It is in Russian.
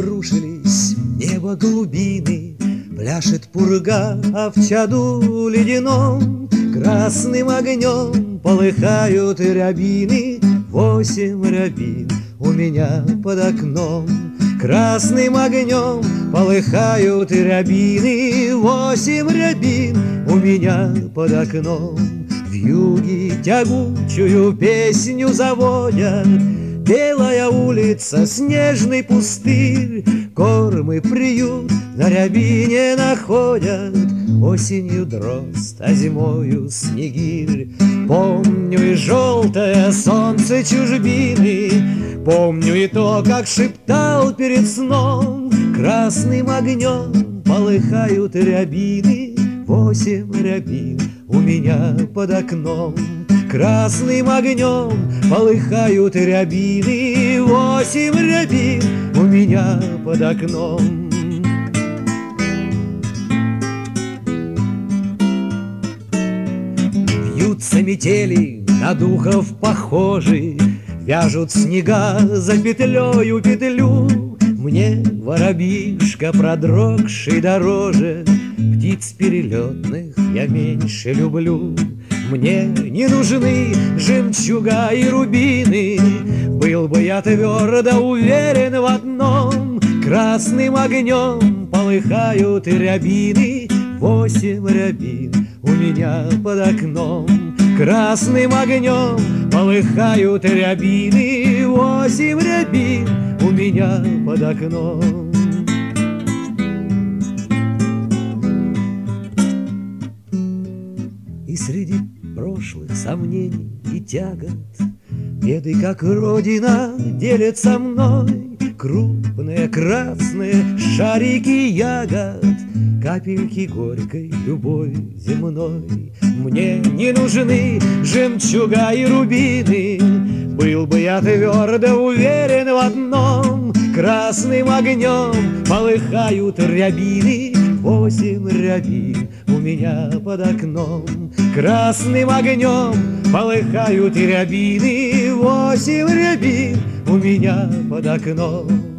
обрушились в небо глубины, пляшет пурга, а в чаду ледяном красным огнем полыхают рябины. 8 рябин у меня под окном, красным огнем полыхают рябины. 8 рябин у меня под окном. Вьюги тягучую песню заводят, белая улица, снежный пустырь, корм и приют на рябине находят. Осенью дрозд, а зимою снегирь. Помню и желтое солнце чужбины, помню и то, как шептал перед сном. Красным огнем полыхают рябины. 8 рябин у меня под окном, красным огнем полыхают рябины. 8 рябин у меня под окном. Вьются метели, на духов похожи, вяжут снега за петлею петлю. Мне воробьишка, продрогший дороже, птиц перелетных я меньше люблю. Мне не нужны жемчуга и рубины, был бы я твердо уверен в одном: красным огнем полыхают рябины. 8 рябин у меня под окном, красным огнем полыхают рябины. 8 рябин у меня под окном. И среди прошлых сомнений и тягот беды, как родина, делят со мной. Крупные красные шарики ягод, капельки горькой любовь земной. Мне не нужны жемчуга и рубины, был бы я твердо уверен в одном: красным огнем полыхают рябины. 8 рябин у меня под окном, красным огнем полыхают рябины. 8 рябин у меня под окном.